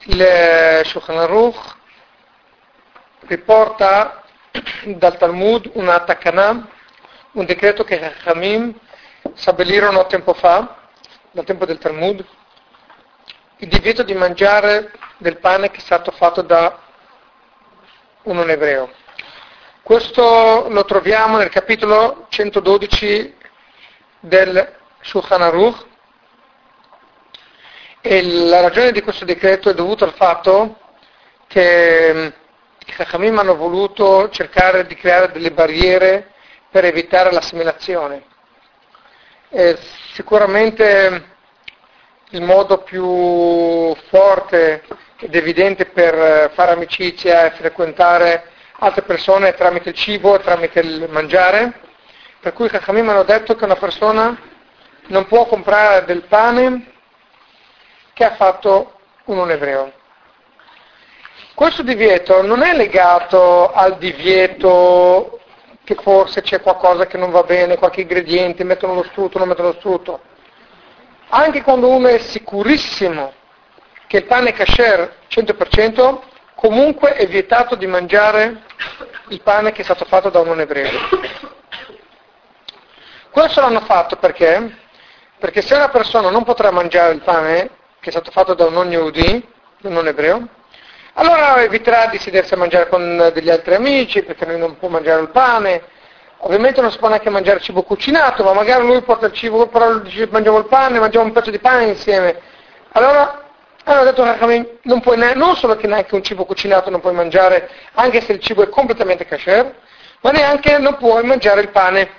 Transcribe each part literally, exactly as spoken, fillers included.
Il Shulchan Aruch riporta dal Talmud una takana, un decreto che Chachamim stabilirono tempo fa, dal tempo del Talmud, il divieto di mangiare del pane che è stato fatto da un non ebreo. Questo lo troviamo nel capitolo centododici del Shulchan Aruch, e la ragione di questo decreto è dovuta al fatto che i Chachamim hanno voluto cercare di creare delle barriere per evitare l'assimilazione. E sicuramente il modo più forte ed evidente per fare amicizia e frequentare altre persone è tramite il cibo, tramite il mangiare, per cui i Chachamim hanno detto che una persona non può comprare del pane che ha fatto un non ebreo. Questo divieto non è legato al divieto che forse c'è qualcosa che non va bene, qualche ingrediente, mettono lo strutto, non mettono lo strutto. Anche quando uno è sicurissimo che il pane è kasher cento per cento, comunque è vietato di mangiare il pane che è stato fatto da un non ebreo. Questo l'hanno fatto perché? Perché se una persona non potrà mangiare il pane che è stato fatto da un non yehudi, un non ebreo, allora eviterà di sedersi a mangiare con degli altri amici, perché lui non può mangiare il pane. Ovviamente non si può neanche mangiare cibo cucinato, ma magari lui porta il cibo, però lui dice mangiamo il pane, mangiamo un pezzo di pane insieme. Allora hanno detto che non puoi ne- non solo che neanche un cibo cucinato non puoi mangiare, anche se il cibo è completamente kasher, ma neanche non puoi mangiare il pane.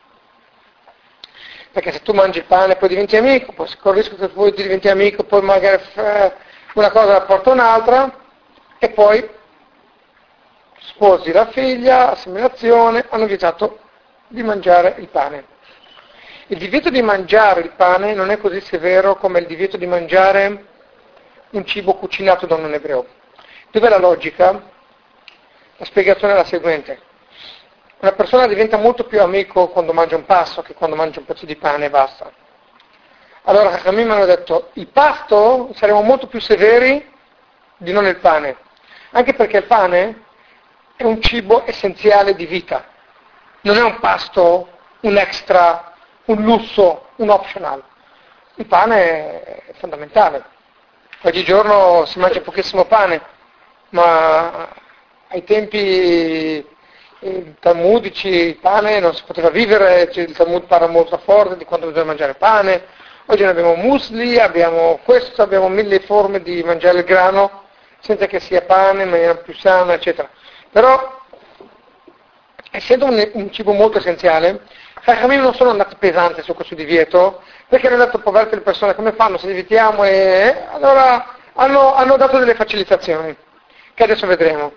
Perché se tu mangi il pane e poi diventi amico, poi si corre il rischio che poi ti diventi amico, poi magari una cosa porta un'altra, e poi sposi la figlia, assimilazione, hanno vietato di mangiare il pane. Il divieto di mangiare il pane non è così severo come il divieto di mangiare un cibo cucinato da un non ebreo. Dov'è la logica? La spiegazione è la seguente. Una persona diventa molto più amico quando mangia un pasto che quando mangia un pezzo di pane e basta. Allora Chachamim hanno detto, il pasto saremo molto più severi di non il pane, anche perché il pane è un cibo essenziale di vita, non è un pasto, un extra, un lusso, un optional. Il pane è fondamentale. Oggigiorno si mangia pochissimo pane, ma ai tempi talmudici il pane non si poteva vivere, il Talmud parla molto forte di quanto bisogna mangiare pane. Oggi ne abbiamo musli, abbiamo questo, abbiamo mille forme di mangiare il grano senza che sia pane, in maniera più sana, eccetera. Però, essendo un, un cibo molto essenziale, i Chachamim non sono andati pesanti su questo divieto, perché hanno detto, poverte le persone, come fanno se diventiamo? E allora hanno, hanno dato delle facilitazioni, che adesso vedremo.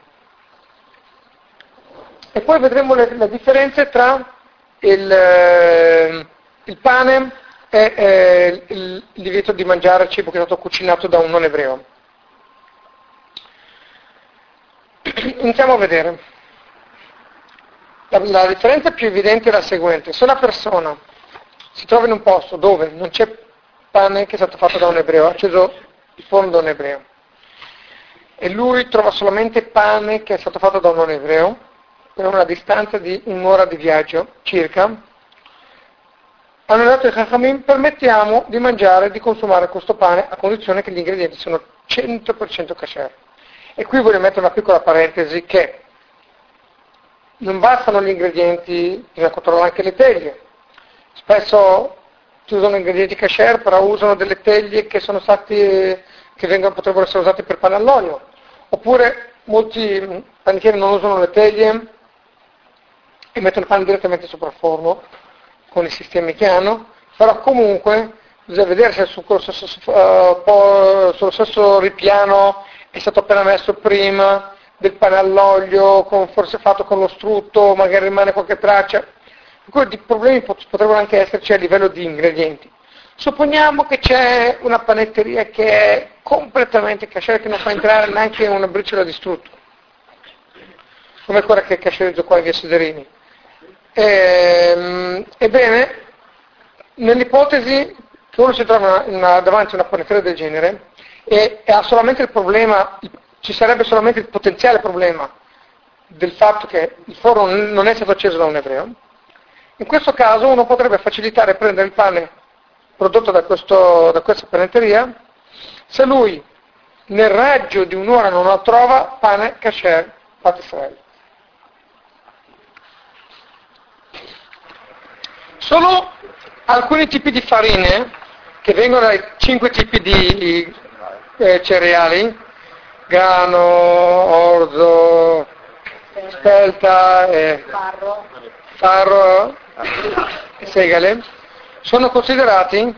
E poi vedremo le, le differenze tra il, eh, il pane e eh, il, il divieto di mangiare cibo che è stato cucinato da un non ebreo. Iniziamo a vedere. La, la differenza più evidente è la seguente. Se una persona si trova in un posto dove non c'è pane che è stato fatto da un ebreo, ha acceso il forno da un ebreo, e lui trova solamente pane che è stato fatto da un non ebreo, per una distanza di un'ora di viaggio circa, hanno detto ai Chachamim, permettiamo di mangiare e di consumare questo pane a condizione che gli ingredienti sono cento per cento kasher. E qui voglio mettere una piccola parentesi che non bastano gli ingredienti, bisogna controllare anche le teglie. Spesso si usano ingredienti kasher, però usano delle teglie che sono stati, che vengono, potrebbero essere usate per pane all'olio. Oppure molti panettieri non usano le teglie e mettono il pane direttamente sopra il forno con i sistemi che hanno, però comunque bisogna vedere se sullo stesso, uh, sullo stesso ripiano è stato appena messo prima del pane all'olio, con, forse fatto con lo strutto, magari rimane qualche traccia. Quindi i problemi potrebbero anche esserci a livello di ingredienti. Supponiamo che c'è una panetteria che è completamente kasher, che non fa entrare neanche una briciola di strutto, come quella che kasherizzo qua in via Sederini. E, ebbene, nell'ipotesi che uno si trova una, una, davanti a una panetteria del genere, e, e ha solamente il problema, ci sarebbe solamente il potenziale problema del fatto che il forno non è stato acceso da un ebreo, in questo caso uno potrebbe facilitare prendere il pane prodotto da, questo, da questa panetteria, se lui nel raggio di un'ora non lo trova, pane kasher Pat Israel. Solo alcuni tipi di farine, che vengono dai cinque tipi di eh, cereali, grano, orzo, spelta, eh, Farro. farro e segale, sono considerati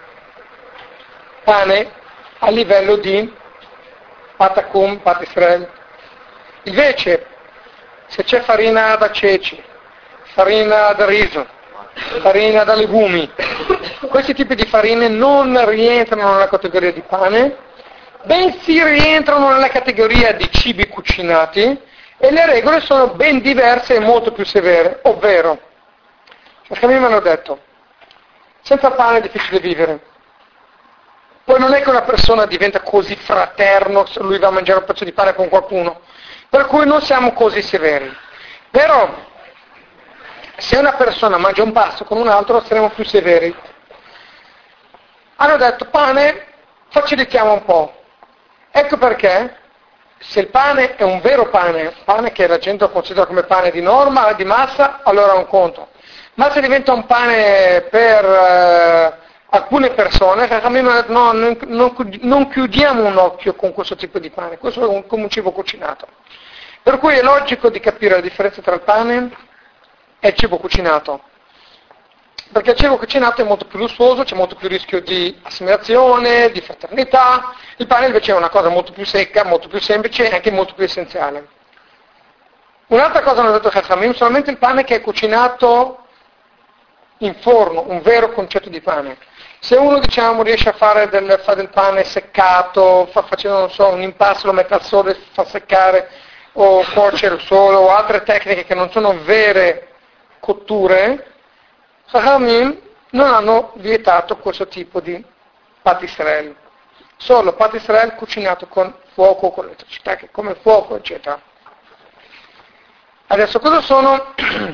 pane a livello di patakum, Pat Israel. Invece, se c'è farina da ceci, farina da riso, farina da legumi, questi tipi di farine non rientrano nella categoria di pane, bensì rientrano nella categoria di cibi cucinati, e le regole sono ben diverse e molto più severe, ovvero, perché a me mi hanno detto, senza pane è difficile vivere. Poi non è che una persona diventa così fraterno se lui va a mangiare un pezzo di pane con qualcuno, per cui non siamo così severi. Però, se una persona mangia un pasto con un altro, saremo più severi. Hanno detto, pane, facilitiamo un po'. Ecco perché, se il pane è un vero pane, pane che la gente considera come pane di norma, di massa, allora è un conto. Ma se diventa un pane per eh, alcune persone, no, non, non, non chiudiamo un occhio con questo tipo di pane, questo è un, come un cibo cucinato. Per cui è logico di capire la differenza tra il pane e il cibo cucinato. Perché il cibo cucinato è molto più lussuoso, c'è molto più rischio di assimilazione, di fraternità. Il pane invece è una cosa molto più secca, molto più semplice e anche molto più essenziale. Un'altra cosa hanno detto Chachamim, solamente il pane che è cucinato in forno, un vero concetto di pane. Se uno, diciamo, riesce a fare del, fare del pane seccato, fa, facendo, non so, un impasto, lo mette al sole, fa seccare, o cuocere solo, o altre tecniche che non sono vere cotture, Chachamim non hanno vietato questo tipo di Pat Israel. Solo Pat Israel cucinato con fuoco, con elettricità, che come fuoco, eccetera. Adesso cosa sono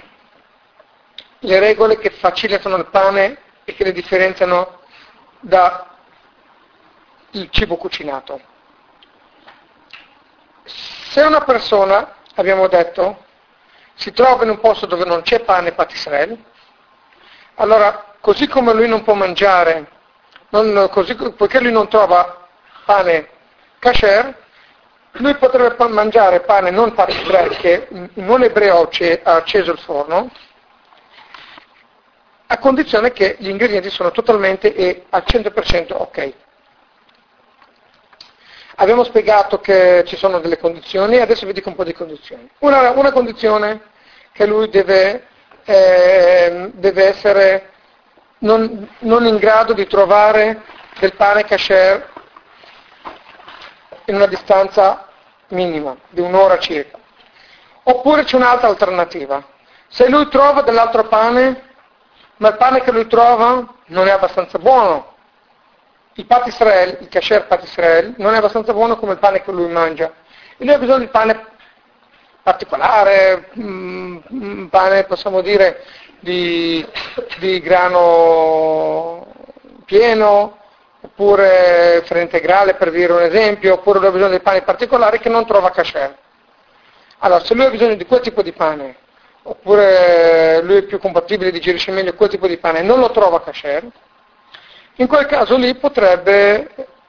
le regole che facilitano il pane e che le differenziano dal cibo cucinato? Se una persona, abbiamo detto, si trova in un posto dove non c'è pane Pat Israel, allora, così come lui non può mangiare, non, così, poiché lui non trova pane kasher, lui potrebbe mangiare pane non Pat Israel, che non ebreo ha acceso il forno, a condizione che gli ingredienti sono totalmente e al cento per cento ok. Abbiamo spiegato che ci sono delle condizioni, adesso vi dico un po' di condizioni. Una, una condizione che lui deve, eh, deve essere non, non in grado di trovare del pane kasher in una distanza minima, di un'ora circa. Oppure c'è un'altra alternativa. Se lui trova dell'altro pane, ma il pane che lui trova non è abbastanza buono, il Pat Israel, il kasher Pat Israel, non è abbastanza buono come il pane che lui mangia. E lui ha bisogno di pane particolare, un pane, possiamo dire, di, di grano pieno, oppure farina integrale, per dire un esempio, oppure lui ha bisogno di pani particolari che non trova kasher. Allora, se lui ha bisogno di quel tipo di pane, oppure lui è più compatibile, digerisce meglio quel tipo di pane e non lo trova kasher, in quel caso lì potrebbe,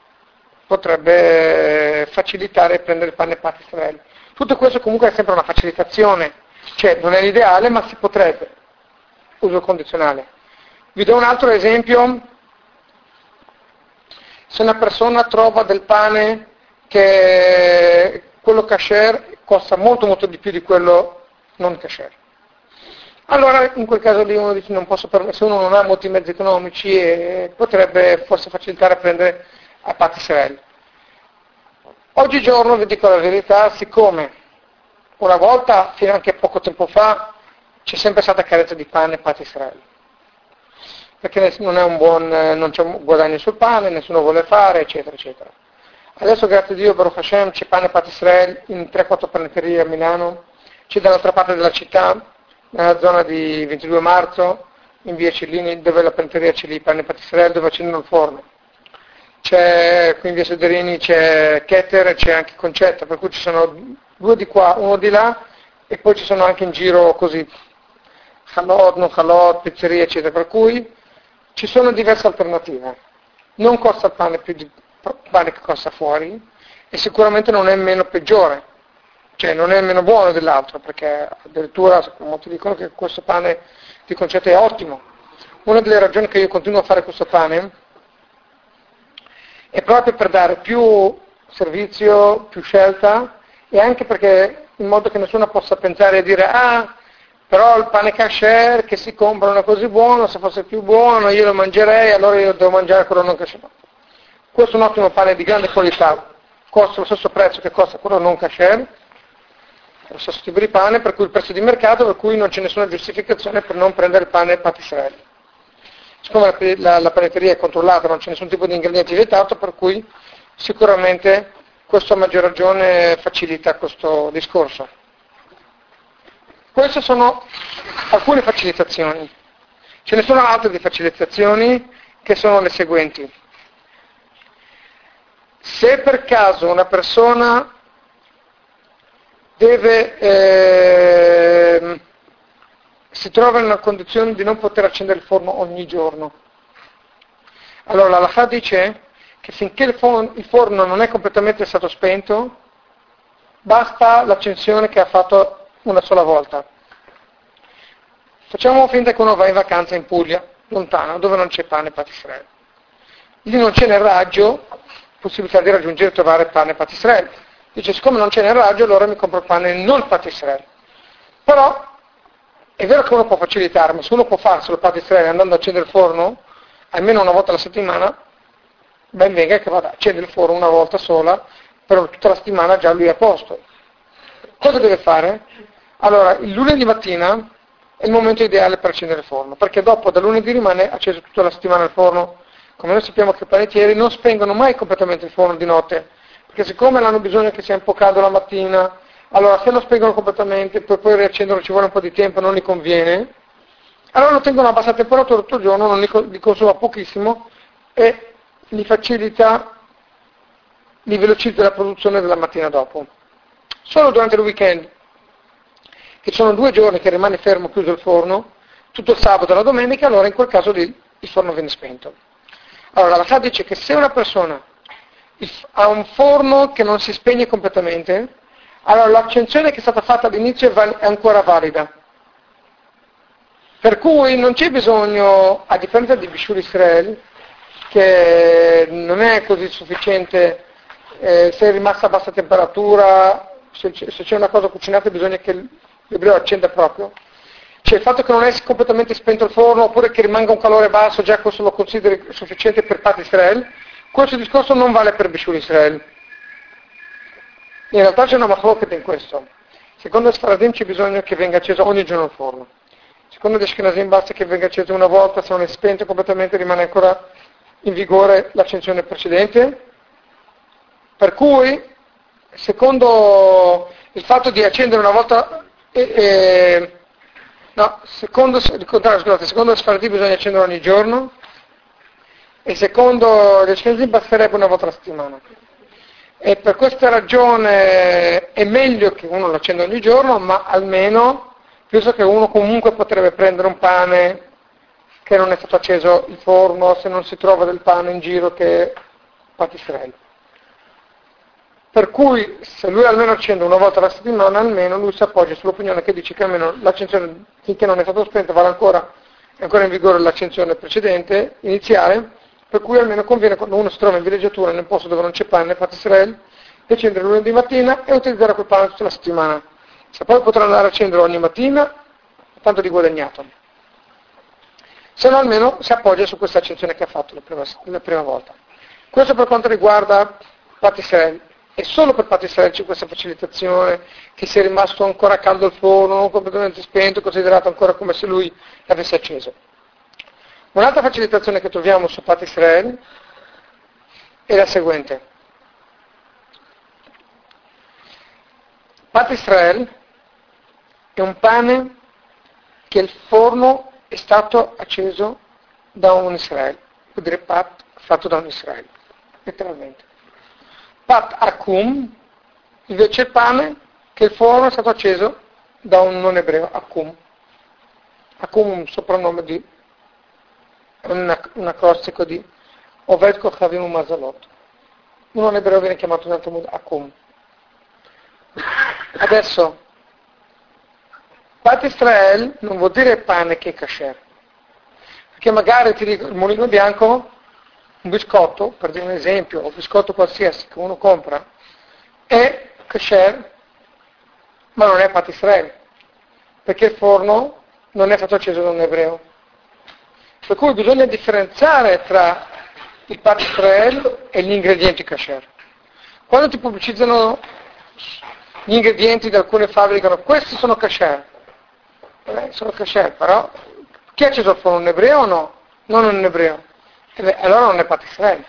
potrebbe facilitare e prendere il pane Pat Israel. Tutto questo comunque è sempre una facilitazione, cioè non è l'ideale, ma si potrebbe, uso condizionale. Vi do un altro esempio: se una persona trova del pane che quello kasher costa molto molto di più di quello non kasher, allora in quel caso lì uno dice non posso permettere, se uno non ha molti mezzi economici, e potrebbe forse facilitare a prendere a Pat Israel. Oggigiorno, vi dico la verità, siccome una volta, fino anche poco tempo fa, c'è sempre stata carenza di pane Pat Israel, perché non è un buon, non c'è un guadagno sul pane, nessuno vuole fare, eccetera, eccetera. Adesso grazie a Dio, Baruch Hashem, c'è pane Pat Israel in tre quattro panetterie a Milano, c'è dall'altra parte della città, nella zona di ventidue marzo, in via Cellini, dove la panetteria c'è lì, pane Pat Israel, dove accendono il forno. C'è qui in via Sederini, c'è Keter e c'è anche Concetta, per cui ci sono due di qua, uno di là, e poi ci sono anche in giro così, Halot, non Halot, pizzerie, eccetera, per cui ci sono diverse alternative. Non costa il pane più di pane che costa fuori e sicuramente non è meno peggiore, cioè non è meno buono dell'altro, perché addirittura molti dicono che questo pane di Concetta è ottimo. Una delle ragioni che io continuo a fare questo pane è proprio per dare più servizio, più scelta, e anche perché in modo che nessuno possa pensare e dire ah, però il pane kasher che si compra non è così buono, se fosse più buono io lo mangerei, allora io devo mangiare quello non kasher. Questo è un ottimo pane di grande qualità, costa lo stesso prezzo che costa quello non kasher, lo stesso tipo di pane, per cui il prezzo di mercato, per cui non c'è nessuna giustificazione per non prendere il pane Pat Israel. Siccome la, la, la panetteria è controllata, non c'è nessun tipo di ingrediente vietato, per cui sicuramente questo a maggior ragione facilita questo discorso. Queste sono alcune facilitazioni. Ce ne sono altre di facilitazioni che sono le seguenti. Se per caso una persona deve, eh, si trova in una condizione di non poter accendere il forno ogni giorno, allora la halakha dice che finché il forno, il forno non è completamente stato spento, basta l'accensione che ha fatto una sola volta. Facciamo finta che uno va in vacanza in Puglia, lontano, dove non c'è pane Pat Israel. Lì non c'è nel raggio possibilità di raggiungere e trovare pane Pat Israel. Dice, siccome non c'è nel raggio, allora mi compro il pane non Pat Israel. Però è vero che uno può facilitare, ma se uno può farselo Pat Israel andando a accendere il forno almeno una volta alla settimana, ben venga che vada a accendere il forno una volta sola, però tutta la settimana già lui è a posto. Cosa deve fare? Allora, il lunedì mattina è il momento ideale per accendere il forno, perché dopo da lunedì rimane acceso tutta la settimana il forno. Come noi sappiamo che i panettieri non spengono mai completamente il forno di notte, perché siccome hanno bisogno che sia un po' caldo la mattina, allora se lo spengono completamente, per poi riaccenderlo ci vuole un po' di tempo, non gli conviene, allora lo tengono a bassa temperatura tutto il giorno, non li consuma pochissimo e li facilita, li velocizza la produzione della mattina dopo. Solo durante il weekend, che sono due giorni che rimane fermo, chiuso il forno, tutto il sabato e la domenica, allora in quel caso lì il forno viene spento. Allora la halakha dice che se una persona ha un forno che non si spegne completamente, allora l'accensione che è stata fatta all'inizio è ancora valida. Per cui non c'è bisogno, a differenza di Bishul Israel, che non è così sufficiente, eh, se è rimasta a bassa temperatura, se c'è, se c'è una cosa cucinata bisogna che l'ebreo accenda proprio. Cioè il fatto che non è completamente spento il forno oppure che rimanga un calore basso, già questo lo consideri sufficiente per Pat Israel, questo discorso non vale per Bishul Israel. In realtà c'è una machloket in questo. Secondo gli Sfaradim c'è bisogno che venga acceso ogni giorno il forno. Secondo gli Ashkenazim basta che venga acceso una volta, se non è spento completamente rimane ancora in vigore l'accensione precedente. Per cui, secondo il fatto di accendere una volta... Eh, eh, No, secondo, scusate, secondo gli Sfaradim bisogna accendere ogni giorno e secondo gli Ashkenazim basterebbe una volta alla settimana. E per questa ragione è meglio che uno lo accenda ogni giorno, ma almeno penso che uno comunque potrebbe prendere un pane che non è stato acceso il forno, se non si trova del pane in giro che è Pat Israel. Per cui se lui almeno accende una volta alla settimana, almeno lui si appoggia sull'opinione che dice che almeno l'accensione, finché non è stato spento, vale ancora, è ancora in vigore l'accensione precedente, iniziale, per cui almeno conviene quando uno si trova in villeggiatura in un posto dove non c'è pane, nel Pat Israel, di accendere lunedì mattina e utilizzare quel pane tutta la settimana. Se poi potrà andare a accendere ogni mattina, tanto di guadagnato. Se no almeno si appoggia su questa accensione che ha fatto la prima, la prima volta. Questo per quanto riguarda Pat Israel. E solo per Pat Israel c'è questa facilitazione, che sia rimasto ancora caldo il forno, non completamente spento, considerato ancora come se lui l'avesse acceso. Un'altra facilitazione che troviamo su Pat Israel è la seguente. Pat Israel è un pane che il forno è stato acceso da un Israele, vuol dire Pat fatto da un Israele, letteralmente. Pat Akum invece è il pane che il forno è stato acceso da un non ebreo, Akum. Akum è un soprannome di, un, un acrostico di Oved Kochavim Mazalot. Un non ebreo viene chiamato in altro modo Akum. Adesso, Pat Israel non vuol dire pane che è kasher, perché magari ti dico il mulino bianco, un biscotto, per dire un esempio, o un biscotto qualsiasi che uno compra, è kasher, ma non è Pat Israel, perché il forno non è stato acceso da un ebreo. Per cui bisogna differenziare tra il Pat Israel e gli ingredienti kasher. Quando ti pubblicizzano gli ingredienti di alcune fabbriche, dicono questi sono kasher, eh, sono kasher, però chi ha acceso il forno, un ebreo o no? Non un ebreo. E beh, allora non è Pat Israel.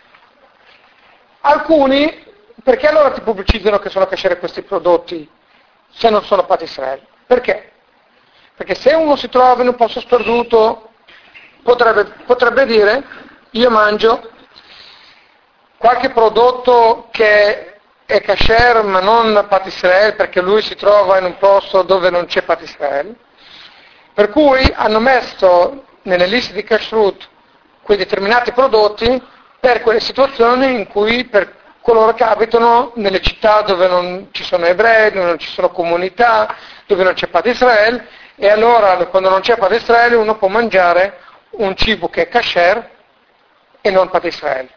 Alcuni, perché allora ti pubblicizzano che sono kasher questi prodotti se non sono Pat Israel? Perché? Perché se uno si trova in un posto sperduto potrebbe, potrebbe dire io mangio qualche prodotto che è kasher ma non Pat Israel, perché lui si trova in un posto dove non c'è Pat Israel, per cui hanno messo nelle liste di kashrut quei determinati prodotti per quelle situazioni in cui per coloro che abitano nelle città dove non ci sono ebrei, dove non ci sono comunità, dove non c'è Pat Israel, e allora quando non c'è Pat Israel uno può mangiare un cibo che è kasher e non Pat Israel.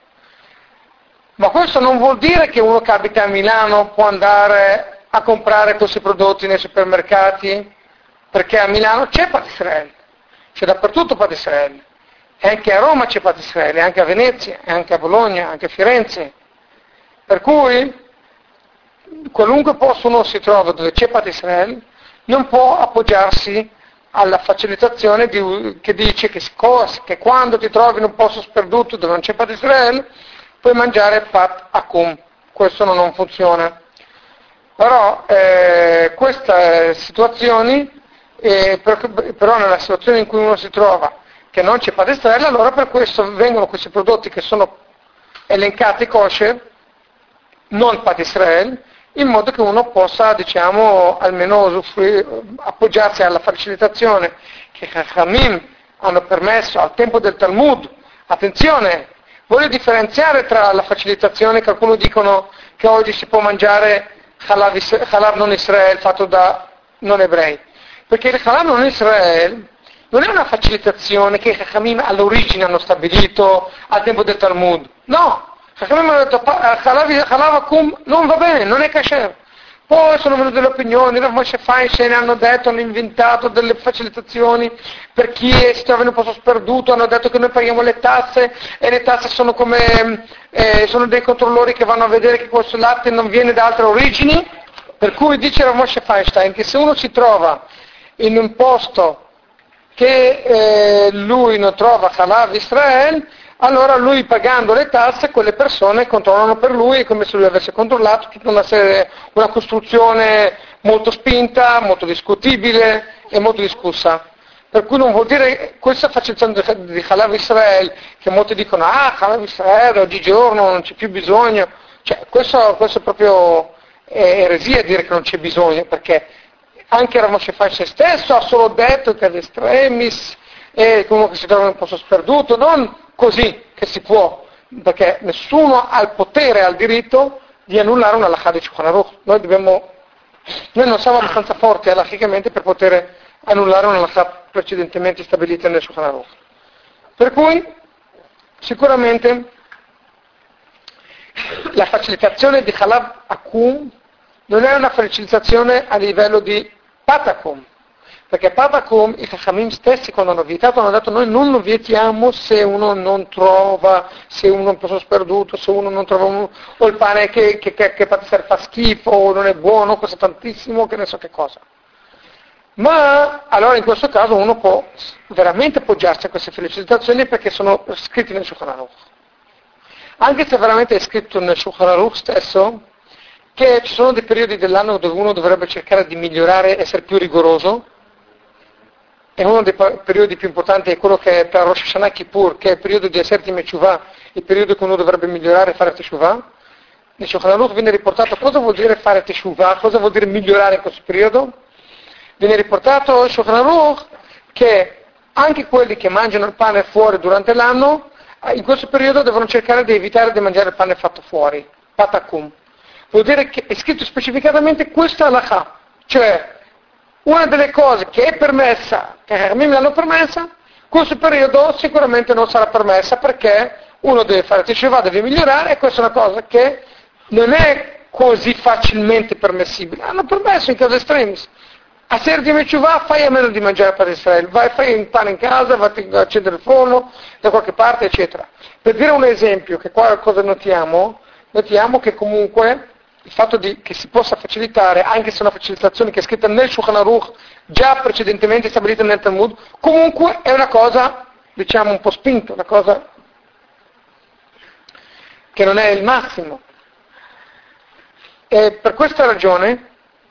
Ma questo non vuol dire che uno che abita a Milano può andare a comprare questi prodotti nei supermercati, perché a Milano c'è Pat Israel, c'è dappertutto Pat Israel, e anche a Roma c'è Pat Israel, e anche a Venezia, e anche a Bologna, anche a Firenze. Per cui, qualunque posto uno si trova dove c'è Pat Israel, non può appoggiarsi alla facilitazione di, che dice che, che quando ti trovi in un posto sperduto dove non c'è Pat Israel, puoi mangiare Pat Akum. Questo non, non funziona. Però eh, queste situazioni, eh, per, però nella situazione in cui uno si trova che non c'è Pat Israel, allora per questo vengono questi prodotti che sono elencati kosher, non Pat Israel, in modo che uno possa, diciamo, almeno appoggiarsi alla facilitazione che Chachamim hanno permesso al tempo del Talmud. Attenzione, voglio differenziare tra la facilitazione che alcuni dicono che oggi si può mangiare halal, halal non Israel fatto da non ebrei, perché il halal non Israel non è una facilitazione che Chachamim all'origine hanno stabilito al tempo del Talmud, no. Chachamim hanno detto halal akum non va bene, non è kasher. Poi sono venute le opinioni, Rav Moshe Feinstein hanno detto, hanno inventato delle facilitazioni per chi si trova in un posto sperduto, hanno detto che noi paghiamo le tasse e le tasse sono come eh, sono dei controllori che vanno a vedere che questo latte non viene da altre origini, per cui dice Rav Moshe Feinstein che se uno si trova in un posto che eh, lui non trova Halav Israel, allora lui pagando le tasse, quelle persone controllano per lui, come se lui avesse controllato tutta una serie, una costruzione molto spinta, molto discutibile e molto discussa. Per cui non vuol dire, questa facilitazione di Halav Israel, che molti dicono, ah, Halav Israel, oggigiorno non c'è più bisogno, cioè questo, questo è proprio è eresia dire che non c'è bisogno, perché anche Rav Moshe Feinstein stesso ha solo detto che ad estremis è uno che si trova in un posto sperduto, non così che si può, perché nessuno ha il potere, ha il diritto di annullare una halakha di Shulchan Aruch. Noi dobbiamo, noi non siamo abbastanza forti halachicamente per poter annullare una halakha precedentemente stabilita nel Shulchan Aruch. Per cui sicuramente la facilitazione di Halav Akum non è una facilitazione a livello di Pat Akum, perché Pat Akum i Chachamim stessi quando hanno vietato hanno detto noi non lo vietiamo se uno non trova, se uno è un po' sperduto, se uno non trova un, o il pane che, che, che, che fa schifo o non è buono, costa tantissimo, che ne so che cosa. Ma allora in questo caso uno può veramente appoggiarsi a queste felicitazioni perché sono scritte nel Shulchan Aruch. Anche se veramente è scritto nel Shulchan Aruch stesso che ci sono dei periodi dell'anno dove uno dovrebbe cercare di migliorare, essere più rigoroso, e uno dei periodi più importanti è quello che è tra Rosh Hashanah e Kippur, che è il periodo di Aseret Mechuvah, il periodo che uno dovrebbe migliorare e fare Teshuvah. Nel Shulchan Aruch viene riportato cosa vuol dire fare Teshuvah, cosa vuol dire migliorare in questo periodo. Viene riportato nel Shulchan Aruch che anche quelli che mangiano il pane fuori durante l'anno, in questo periodo devono cercare di evitare di mangiare il pane fatto fuori, patakum. Vuol dire che è scritto specificatamente questa halakha, cioè una delle cose che è permessa, che a me me l'hanno permessa, questo periodo sicuramente non sarà permessa perché uno deve fare Teshuvah, deve migliorare, e questa è una cosa che non è così facilmente permessibile. Hanno permesso in caso estremis. A Sergio Mechuvah fai a meno di mangiare per Israele, vai, fai un pane in casa, vai a accendere il forno da qualche parte, eccetera. Per dire un esempio, che qua cosa notiamo? Notiamo che comunque il fatto di, che si possa facilitare, anche se è una facilitazione che è scritta nel Shulchan Aruch, già precedentemente stabilita nel Talmud, comunque è una cosa, diciamo, un po' spinta, una cosa che non è il massimo. E per questa ragione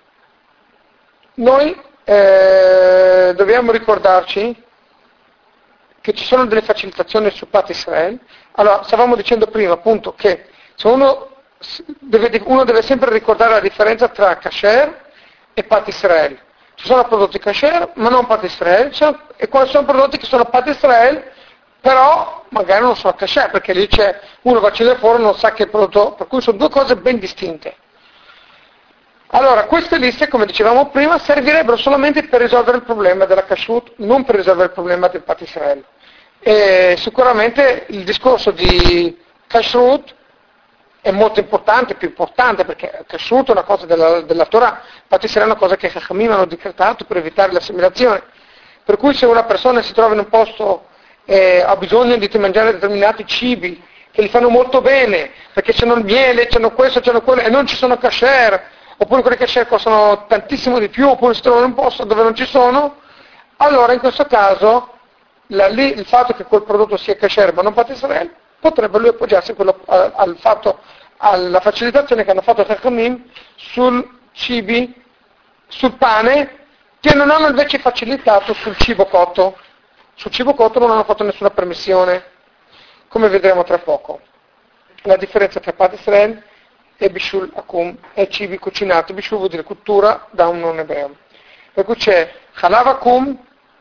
noi eh, dobbiamo ricordarci che ci sono delle facilitazioni su Pat Israel. Allora, stavamo dicendo prima appunto che se uno deve, uno deve sempre ricordare la differenza tra kasher e Pat Israel. Ci sono prodotti kasher ma non Pat Israel, sono, e quali sono prodotti che sono Pat Israel però magari non sono kasher, perché lì c'è uno va a accendere fuori e non sa che è prodotto, per cui sono due cose ben distinte. Allora, queste liste, come dicevamo prima, servirebbero solamente per risolvere il problema della kashrut, non per risolvere il problema del Pat Israel. E sicuramente il discorso di kashrut è molto importante, più importante, perché kashrut è una cosa della, della Torah, Pat Israel è una cosa che i Chachamim hanno decretato per evitare l'assimilazione. Per cui se una persona si trova in un posto e ha bisogno di mangiare determinati cibi che gli fanno molto bene, perché c'hanno il miele, c'hanno questo, c'hanno quello, e non ci sono kasher, oppure quelli kasher costano tantissimo di più, oppure si trovano in un posto dove non ci sono, allora in questo caso la, lì, il fatto che quel prodotto sia kasher ma non Pat Israel, potrebbe lui appoggiarsi quello, al, al fatto, alla facilitazione che hanno fatto Chachamim sul cibi, sul pane, che non hanno invece facilitato sul cibo cotto. Sul cibo cotto non hanno fatto nessuna permissione, come vedremo tra poco. La differenza tra Pat Israel e Bishul Akum è cibi cucinati. Bishul vuol dire cottura da un non ebreo. Per cui c'è Halav Akum,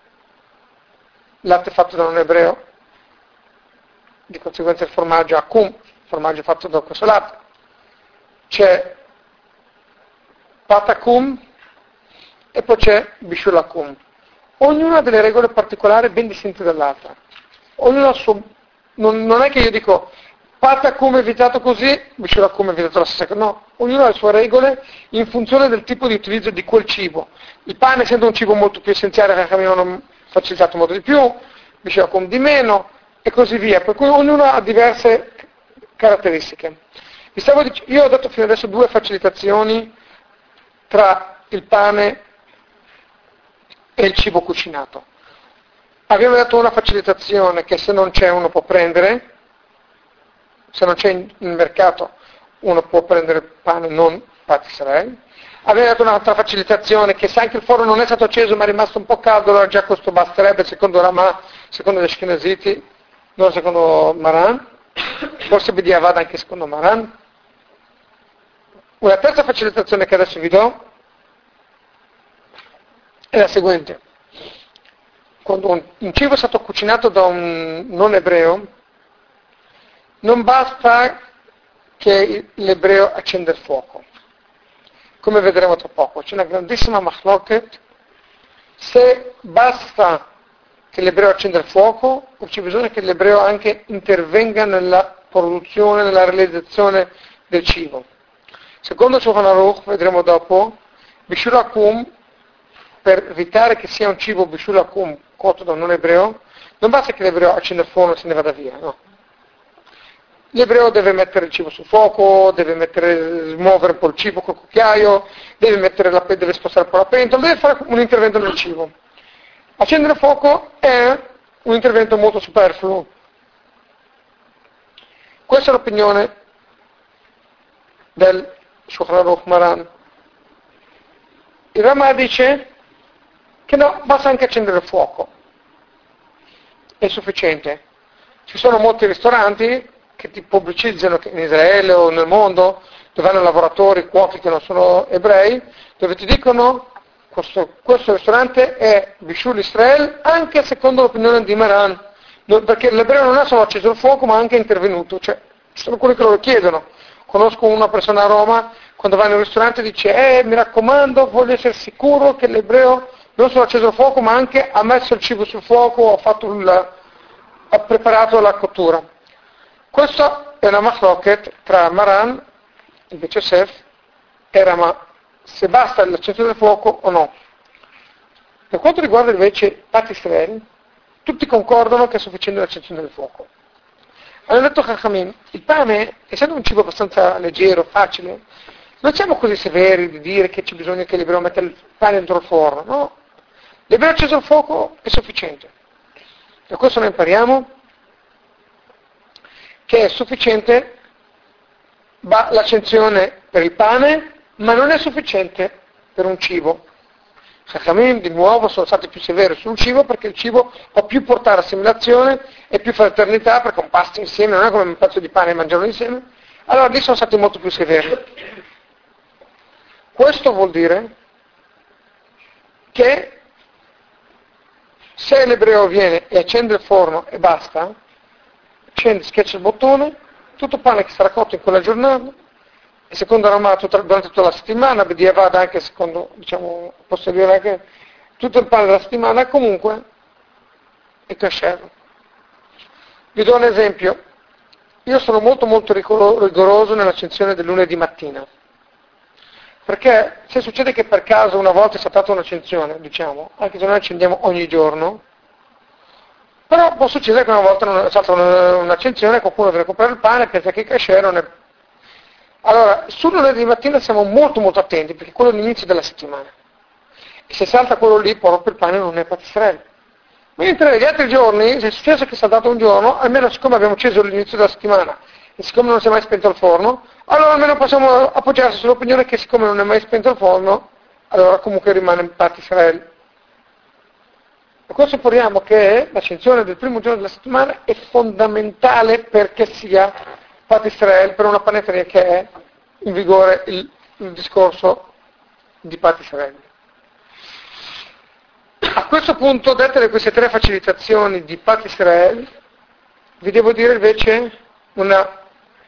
latte fatto da un ebreo, di conseguenza il formaggio Akum, formaggio fatto da questo latte. C'è Pat Akum e poi c'è Bishul Akum. Ognuna ha delle regole particolari ben distinte dall'altra. Ognuno ha il suo... non, non è che io dico Pat Akum è vietato così, Bishul Akum è vietato la stessa cosa. No, ognuno ha le sue regole in funzione del tipo di utilizzo di quel cibo. Il pane, essendo un cibo molto più essenziale, che hanno facilitato molto di più, Bishul Akum di meno, e così via. Per cui ognuno ha diverse caratteristiche. Vi stavo dic- io ho dato fino adesso due facilitazioni tra il pane e il cibo cucinato. Abbiamo dato una facilitazione che se non c'è uno può prendere, se non c'è in, in mercato uno può prendere pane non Pat Israel. Abbiamo dato un'altra facilitazione che se anche il forno non è stato acceso ma è rimasto un po' caldo, allora già questo basterebbe secondo Rama, secondo gli Ashkenaziti, non secondo Maran, forse B'diavad anche secondo Maran. Una terza facilitazione che adesso vi do è la seguente. Quando un, un cibo è stato cucinato da un non ebreo, non basta che l'ebreo accenda il fuoco. Come vedremo tra poco, c'è una grandissima machloket se basta che l'ebreo accenda il fuoco o c'è bisogno che l'ebreo anche intervenga nella produzione, nella realizzazione del cibo. Secondo Shulchan Aruch, vedremo dopo, Bishul Akum, per evitare che sia un cibo Bishul Akum cotto da un non ebreo, non basta che l'ebreo accenda il forno e se ne vada via, no. L'ebreo deve mettere il cibo sul fuoco, deve mettere, smuovere un po' il cibo col cucchiaio, deve, mettere la, deve spostare un po' la pentola, deve fare un intervento nel cibo. Accendere il fuoco è un intervento molto superfluo. Questa è l'opinione del Shulchan Aruch Maran. Il Rama dice che no, basta anche accendere il fuoco, è sufficiente. Ci sono molti ristoranti che ti pubblicizzano in Israele o nel mondo, dove hanno lavoratori, cuochi che non sono ebrei, dove ti dicono questo, questo ristorante è Bishul Israel anche secondo l'opinione di Maran, perché l'ebreo non ha solo acceso il fuoco ma ha anche intervenuto, cioè ci sono quelli che lo chiedono. Conosco una persona a Roma, quando va nel ristorante dice eh mi raccomando, voglio essere sicuro che l'ebreo non solo ha acceso il fuoco ma anche ha messo il cibo sul fuoco, ha, fatto il, ha preparato la cottura. Questa è una machloket tra Maran, il Bet Yosef, e Rama, se basta l'accesso del fuoco o no. Per quanto riguarda invece Pat Israel, tutti concordano che è sufficiente l'accensione del fuoco. Hanno detto Chachamim, il pane, essendo un cibo abbastanza leggero, facile, non siamo così severi di dire che c'è bisogno che l'ebreo metta il pane dentro il forno, no? L'ebreo acceso il fuoco è sufficiente. Da questo noi impariamo che è sufficiente l'accensione per il pane, ma non è sufficiente per un cibo. Chachamim di nuovo sono stati più severi sul cibo perché il cibo può più portare assimilazione e più fraternità, perché un pasto insieme non è come un pezzo di pane e mangiarlo insieme. Allora lì sono stati molto più severi. Questo vuol dire che se l'ebreo viene e accende il forno e basta, accende, schiaccia il bottone, tutto il pane che sarà cotto in quella giornata, e secondo Rama durante tutta la settimana, Bediavad anche secondo, diciamo, posteriore anche, tutto il pane della settimana comunque è kasher. Vi do un esempio. Io sono molto molto rigoroso nell'accensione del lunedì mattina, perché se succede che per caso una volta è saltata un'accensione, diciamo, anche se noi accendiamo ogni giorno, però può succedere che una volta non è saltata un'accensione, qualcuno deve comprare il pane e pensa che il kasher non è. Allora, sul lunedì mattina siamo molto molto attenti, perché quello è l'inizio della settimana. E se salta quello lì, proprio il pane non è Pat Israel. Mentre gli altri giorni, se è successo che è saltato un giorno, almeno siccome abbiamo acceso l'inizio della settimana, e siccome non si è mai spento il forno, allora almeno possiamo appoggiarsi sull'opinione che siccome non è mai spento il forno, allora comunque rimane Pat Israel. E questo supponiamo che l'accensione del primo giorno della settimana è fondamentale perché sia Pat Israel, per una panetteria che è in vigore il, il discorso di Pat Israel. A questo punto, dette queste tre facilitazioni di Pat Israel, vi devo dire invece una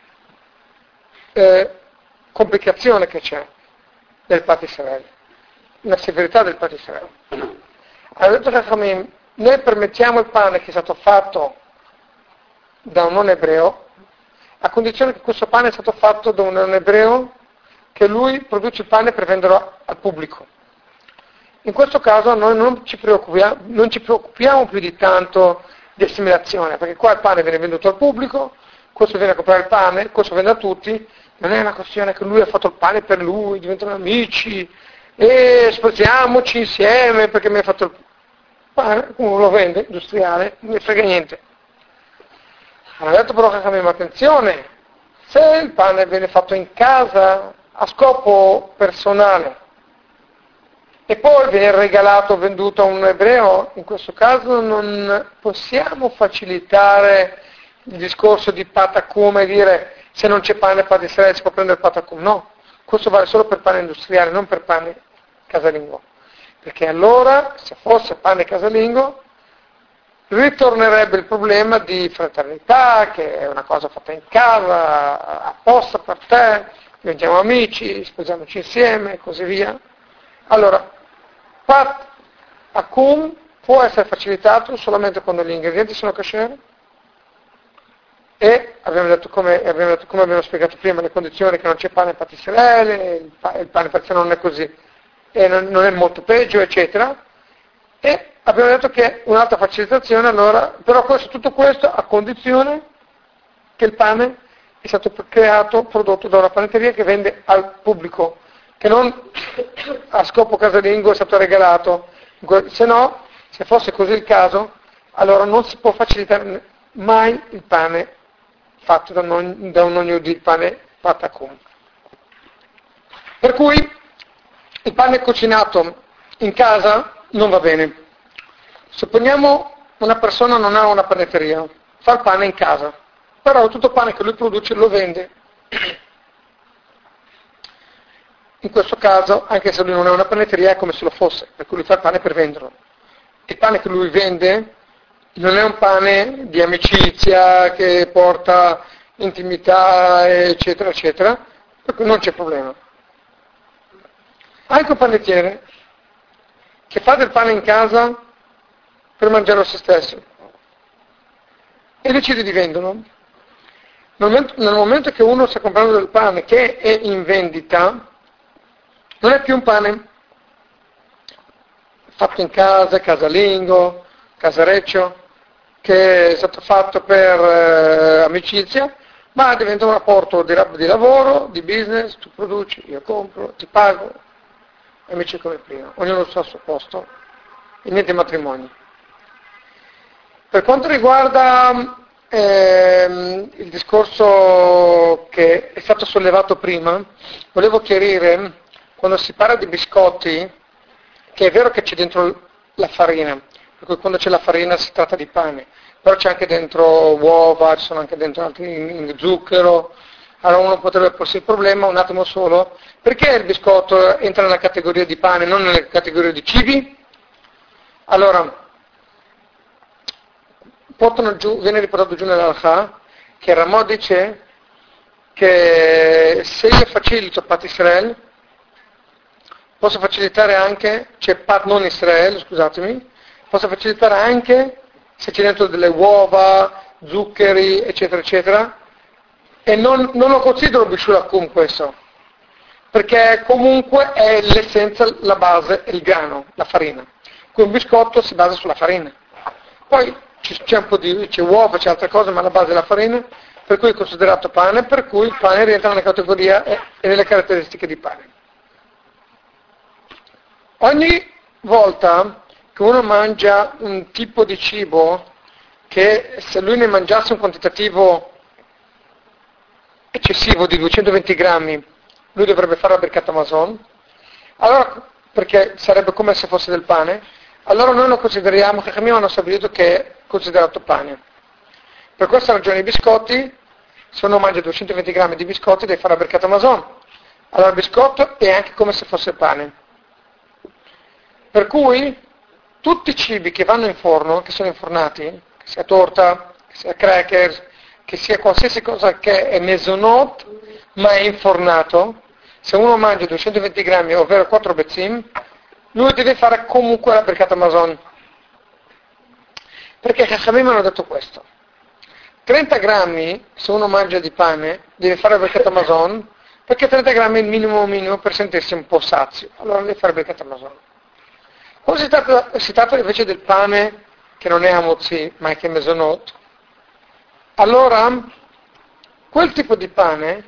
eh, complicazione che c'è del Pat Israel, una severità del Pat Israel. Ha detto che noi permettiamo il pane che è stato fatto da un non ebreo, a condizione che questo pane è stato fatto da un non ebreo, che lui produce il pane per venderlo al pubblico. In questo caso noi non ci preoccupiamo, non ci preoccupiamo più di tanto di assimilazione, perché qua il pane viene venduto al pubblico, questo viene a comprare il pane, questo vende a tutti, non è una questione che lui ha fatto il pane per lui, diventano amici, e sposiamoci insieme perché mi ha fatto il pane, uno lo vende, industriale, non mi frega niente. Hanno detto però che cambiamo attenzione, se il pane viene fatto in casa a scopo personale e poi viene regalato o venduto a un ebreo, in questo caso non possiamo facilitare il discorso di patacum e dire se non c'è pane Pat Israel si può prendere patacum. No, questo vale solo per pane industriale, non per pane casalingo. Perché allora, se fosse pane casalingo, ritornerebbe il problema di fraternità, che è una cosa fatta in casa, apposta per te, diventiamo amici, sposiamoci insieme e così via. Allora, Pat Akum può essere facilitato solamente quando gli ingredienti sono kasher e abbiamo detto come abbiamo, detto, come abbiamo spiegato prima, le condizioni che non c'è pane Pat Israel, il, pa, il pane Pat Israel non è così e non, non è molto peggio, eccetera. E abbiamo detto che un'altra facilitazione, allora, però questo, tutto questo a condizione che il pane è stato creato, prodotto da una panetteria che vende al pubblico, che non a scopo casalingo è stato regalato, se no, se fosse così il caso, allora non si può facilitare mai il pane fatto da un, da un non yehudi, il pane patacum. Per cui il pane cucinato in casa non va bene. Supponiamo una persona non ha una panetteria, fa il pane in casa, però tutto il pane che lui produce lo vende. In questo caso, anche se lui non ha una panetteria, è come se lo fosse, per cui lui fa il pane per venderlo. Il pane che lui vende non è un pane di amicizia che porta intimità, eccetera, eccetera, per cui non c'è problema. Anche un panettiere che fa del pane in casa per mangiarlo a se stesso e decide di venderlo. Nel momento, nel momento che uno sta comprando del pane che è in vendita, non è più un pane fatto in casa, casalingo, casareccio, che è stato fatto per eh, amicizia, ma diventa un rapporto di, di lavoro, di business, tu produci, io compro, ti pago, amici come prima, ognuno sta al suo posto, e niente matrimoni. Per quanto riguarda ehm, il discorso che è stato sollevato prima, volevo chiarire, quando si parla di biscotti, che è vero che c'è dentro la farina, per cui quando c'è la farina si tratta di pane, però c'è anche dentro uova, ci sono anche dentro altri zucchero, allora uno potrebbe porsi il problema, un attimo solo, perché il biscotto entra nella categoria di pane, non nella categoria di cibi? Allora, portano giù, viene riportato giù nell'Alha, che Ramò dice che se io facilito Pat Israel, posso facilitare anche, c'è Pat non Israel, scusatemi, posso facilitare anche se c'è dentro delle uova, zuccheri, eccetera, eccetera, e non, non lo considero bishulakum questo, perché comunque è l'essenza, la base, il grano, la farina. Qui un biscotto si basa sulla farina. Poi c'è un po' di, c'è uova, c'è altre cose, ma la base è la farina, per cui è considerato pane, per cui il pane rientra nella categoria e nelle caratteristiche di pane. Ogni volta che uno mangia un tipo di cibo, che se lui ne mangiasse un quantitativo eccessivo di duecentoventi grammi, lui dovrebbe fare la Birkat Hamazon, allora, perché sarebbe come se fosse del pane, allora noi lo consideriamo, che Chachamim hanno stabilito che è considerato pane. Per questa ragione i biscotti, se uno mangia duecentoventi grammi di biscotti deve fare la Birkat Hamazon, allora il biscotto è anche come se fosse pane. Per cui tutti i cibi che vanno in forno, che sono infornati, che sia torta, che sia crackers, che sia qualsiasi cosa che è mesonot, ma è infornato, se uno mangia duecentoventi grammi, ovvero quattro bezzim, lui deve fare comunque la Birkat Hamazon. Perché Chachamim hanno detto questo. trenta grammi, se uno mangia di pane, deve fare la Birkat Hamazon, perché trenta grammi è il minimo minimo per sentirsi un po' sazio. Allora deve fare la Birkat Hamazon. Quando si tratta, si tratta invece del pane che non è hamotzi, ma è che è mesonot, allora quel tipo di pane,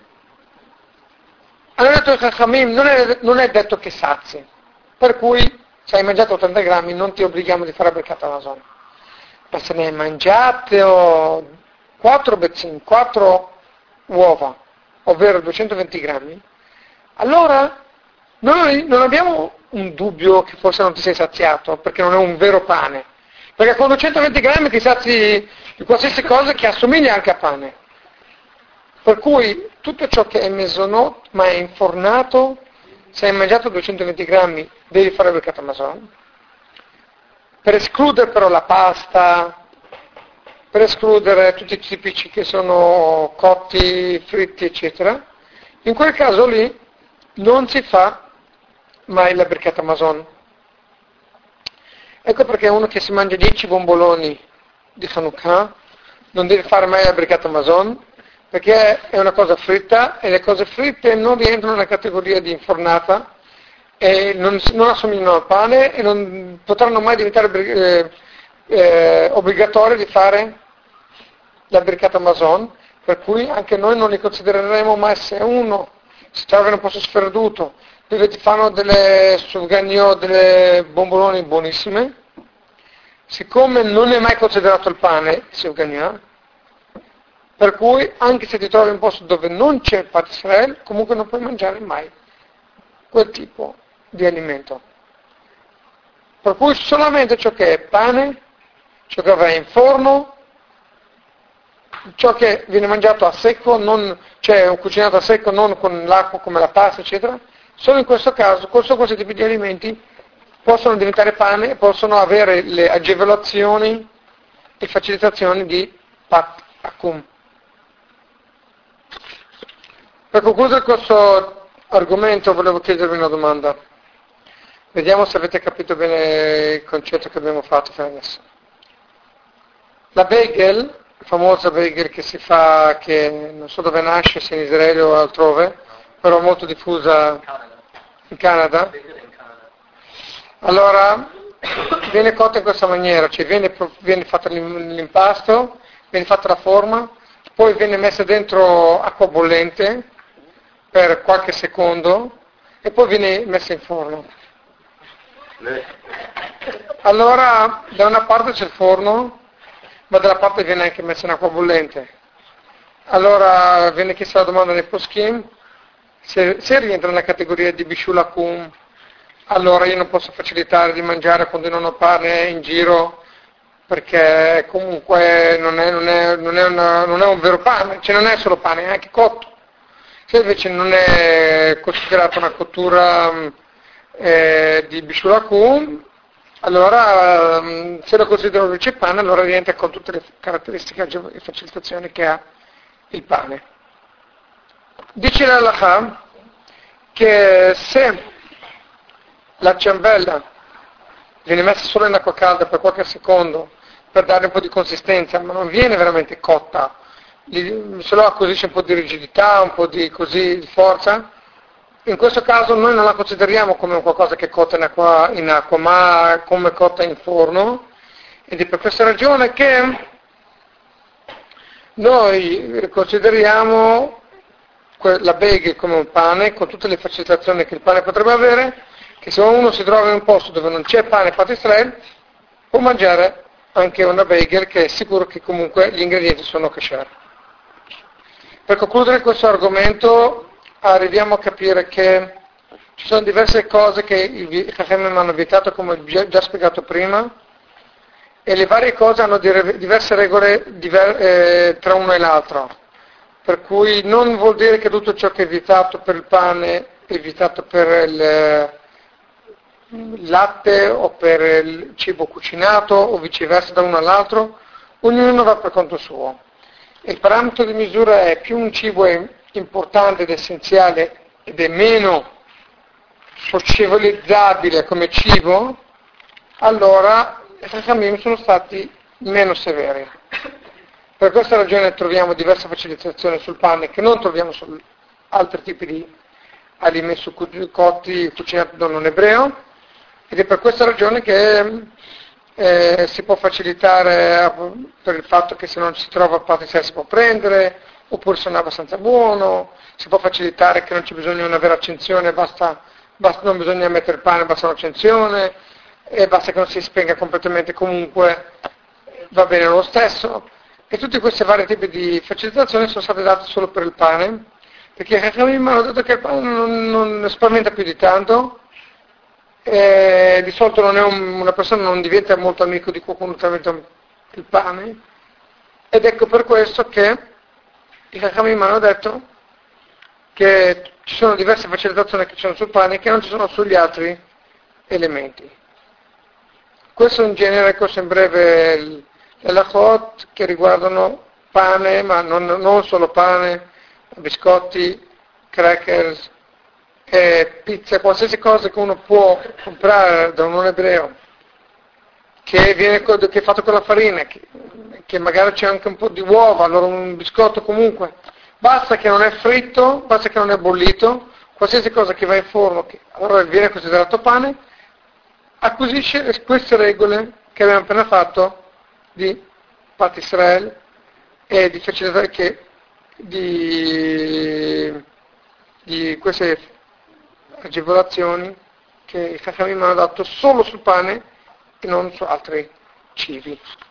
hanno detto che Chachamim non è, non è detto che sazi, per cui se hai mangiato ottanta grammi non ti obblighiamo di fare Birkat Hamazon, ma se ne hai mangiate quattro bezzin, quattro uova, ovvero duecentoventi grammi, allora noi non abbiamo un dubbio che forse non ti sei saziato, perché non è un vero pane, perché con duecentoventi grammi ti sazi di qualsiasi cosa che assomiglia anche a pane. Per cui tutto ciò che è mesonot, ma è infornato, se hai mangiato duecentoventi grammi devi fare il Birkat Hamazon. Per escludere però la pasta, per escludere tutti i tipici che sono cotti, fritti, eccetera, in quel caso lì non si fa mai la Birkat Hamazon. Ecco perché uno che si mangia dieci bomboloni di Hanukkah non deve fare mai la Birkat Hamazon, perché è una cosa fritta e le cose fritte non rientrano nella categoria di infornata e non, non assomigliano al pane e non potranno mai diventare eh, eh, obbligatorie di fare la Birkat Hamazon, per cui anche noi non li considereremo mai. Se uno si trova in un posto sperduto dove ti fanno delle sufganio, delle bomboloni buonissime, siccome non è mai considerato il pane sufganio, per cui anche se ti trovi in un posto dove non c'è il Pat Israel, comunque non puoi mangiare mai quel tipo di alimento. Per cui solamente ciò che è pane, ciò che va in forno, ciò che viene mangiato a secco, non, cioè cucinato a secco, non con l'acqua come la pasta, eccetera, solo in questo caso, con solo questi tipi di alimenti possono diventare pane e possono avere le agevolazioni e facilitazioni di Pat Akum. Per concludere questo argomento volevo chiedervi una domanda. Vediamo se avete capito bene il concetto che abbiamo fatto fino adesso. La bagel, la famosa bagel che si fa, che non so dove nasce, se in Israele o altrove, però molto diffusa in Canada. Allora, viene cotta in questa maniera, cioè viene, viene fatto l'impasto, viene fatta la forma, poi viene messa dentro acqua bollente per qualche secondo e poi viene messa in forno. Allora, da una parte c'è il forno, ma dalla parte viene anche messa in acqua bollente. Allora viene chiesta la domanda nei poskim, se, se rientra nella categoria di bishulakum, allora io non posso facilitare di mangiare quando non ho pane in giro, perché comunque non è, non è, non è, una, non è un vero pane, cioè non è solo pane, è anche cotto. Se invece non è considerata una cottura eh, di bishulakum, allora se lo considero invece pane, allora rientra con tutte le caratteristiche e facilitazioni che ha il pane. Dice l'Halakha che se la ciambella viene messa solo in acqua calda per qualche secondo per dare un po' di consistenza, ma non viene veramente cotta, se lo acquisisce un po' di rigidità, un po' di così di forza, in questo caso noi non la consideriamo come un qualcosa che è cotta in acqua, in acqua, ma come cotta in forno, ed è per questa ragione che noi consideriamo la bagel come un pane, con tutte le facilitazioni che il pane potrebbe avere, che se uno si trova in un posto dove non c'è pane fatto Israele, può mangiare anche una bagel, che è sicuro che comunque gli ingredienti sono kasher. Per concludere questo argomento arriviamo a capire che ci sono diverse cose che i Chachamim hanno vietato, come ho già spiegato prima, e le varie cose hanno diverse regole diver- eh, tra uno e l'altro, per cui non vuol dire che tutto ciò che è vietato per il pane è vietato per il latte o per il cibo cucinato o viceversa da uno all'altro. Ognuno va per conto suo. Il parametro di misura è: più un cibo è importante ed essenziale ed è meno socializzabile come cibo, allora i Chachamim sono stati meno severi. Per questa ragione troviamo diverse facilitazioni sul pane che non troviamo su altri tipi di alimenti su cotti cucinati da non ebreo, ed è per questa ragione che eh, si può facilitare per il fatto che se non si trova parte si può prendere, oppure se non è abbastanza buono, si può facilitare che non c'è bisogno di una vera accensione, basta, basta, non bisogna mettere il pane, basta un'accensione, e basta che non si spenga completamente, comunque va bene lo stesso. E tutti questi vari tipi di facilitazioni sono state date solo per il pane, perché i Chachamim hanno detto che il pane non, non spaventa più di tanto, e di solito non è un, una persona non diventa molto amico di qualcuno tramite il pane, ed ecco per questo che i Chachamim hanno detto che ci sono diverse facilitazioni che ci sono sul pane che non ci sono sugli altri elementi. Questo in genere, questo in breve le halachot che riguardano pane, ma non, non solo pane, biscotti, crackers, eh, pizza, qualsiasi cosa che uno può comprare da un non ebreo, che, viene, che è fatto con la farina, che, che magari c'è anche un po' di uova, allora un biscotto comunque, basta che non è fritto, basta che non è bollito, qualsiasi cosa che va in forno, che allora viene considerato pane, acquisisce queste regole che abbiamo appena fatto di Pat Israel e di facilità che di, di queste agevolazioni che i Chachamim hanno dato solo sul pane e non su altri cibi.